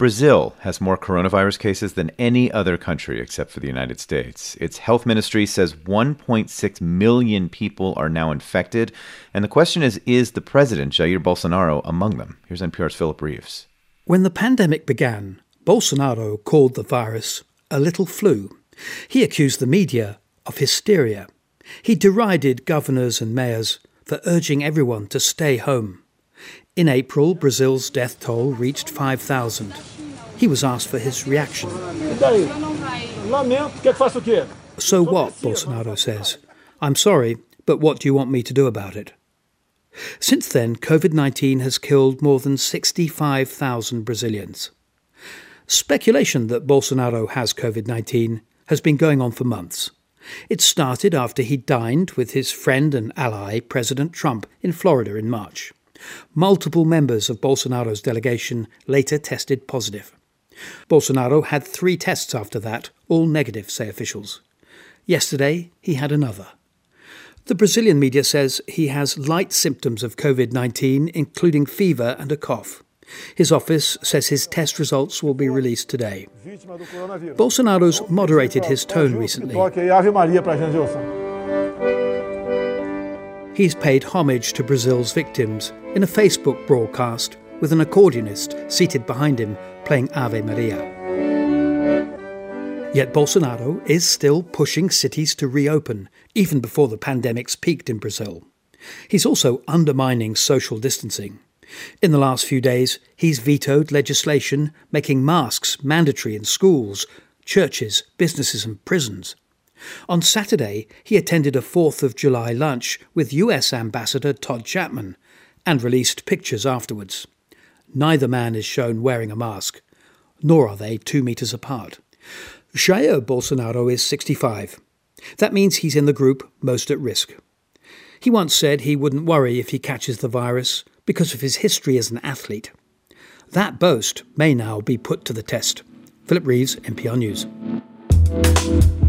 Brazil has more coronavirus cases than any other country except for the United States. Its health ministry says 1.6 million people are now infected. And the question is the president, Jair Bolsonaro, among them? Here's NPR's Philip Reeves. When the pandemic began, Bolsonaro called the virus a little flu. He accused the media of hysteria. He derided governors and mayors for urging everyone to stay home. In April, Brazil's death toll reached 5,000. He was asked for his reaction. So what, Bolsonaro says. I'm sorry, but what do you want me to do about it? Since then, COVID-19 has killed more than 65,000 Brazilians. Speculation that Bolsonaro has COVID-19 has been going on for months. It started after he dined with his friend and ally, President Trump, in Florida in March. Multiple members of Bolsonaro's delegation later tested positive. Bolsonaro had 3 tests after that, all negative, say officials. Yesterday, he had another. The Brazilian media says he has light symptoms of COVID-19, including fever and a cough. His office says his test results will be released today. Bolsonaro's moderated his tone recently. He's paid homage to Brazil's victims in a Facebook broadcast with an accordionist seated behind him playing Ave Maria. Yet Bolsonaro is still pushing cities to reopen, even before the pandemic's peaked in Brazil. He's also undermining social distancing. In the last few days, he's vetoed legislation making masks mandatory in schools, churches, businesses and prisons. On Saturday, he attended a 4th of July lunch with US Ambassador Todd Chapman and released pictures afterwards. Neither man is shown wearing a mask, nor are they 2 meters apart. Jair Bolsonaro is 65. That means he's in the group most at risk. He once said he wouldn't worry if he catches the virus because of his history as an athlete. That boast may now be put to the test. Philip Reeves, NPR News.